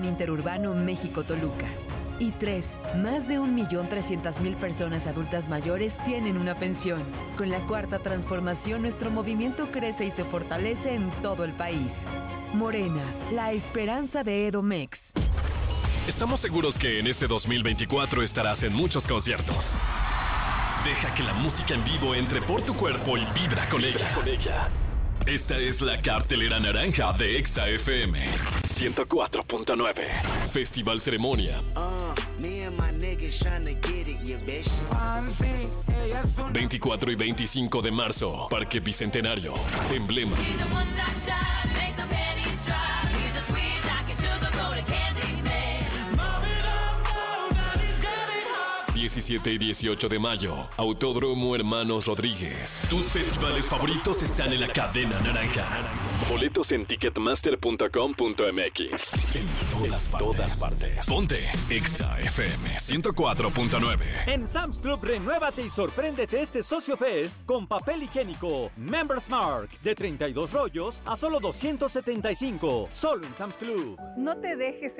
Interurbano México-Toluca. Y 3. Más de 1.300.000 personas adultas mayores tienen una pensión. Con la Cuarta Transformación, nuestro movimiento crece y se fortalece en todo el país. Morena, la esperanza de Edomex. Estamos seguros que en este 2024 estarás en muchos conciertos. Deja que la música en vivo entre por tu cuerpo y vibra con ella. Esta es la cartelera naranja de Exa FM 104.9. Festival Ceremonia. 24 y 25 de marzo, Parque Bicentenario. Emblema. 17 y 18 de mayo, Autódromo Hermanos Rodríguez. Tus festivales favoritos están en la cadena naranja. Boletos en ticketmaster.com.mx. En todas partes. Ponte Exa FM 104.9. En Sam's Club, renuévate y sorpréndete este Socio Fest con papel higiénico Members Mark de 32 rollos a solo 275. Solo en Sam's Club. No te dejes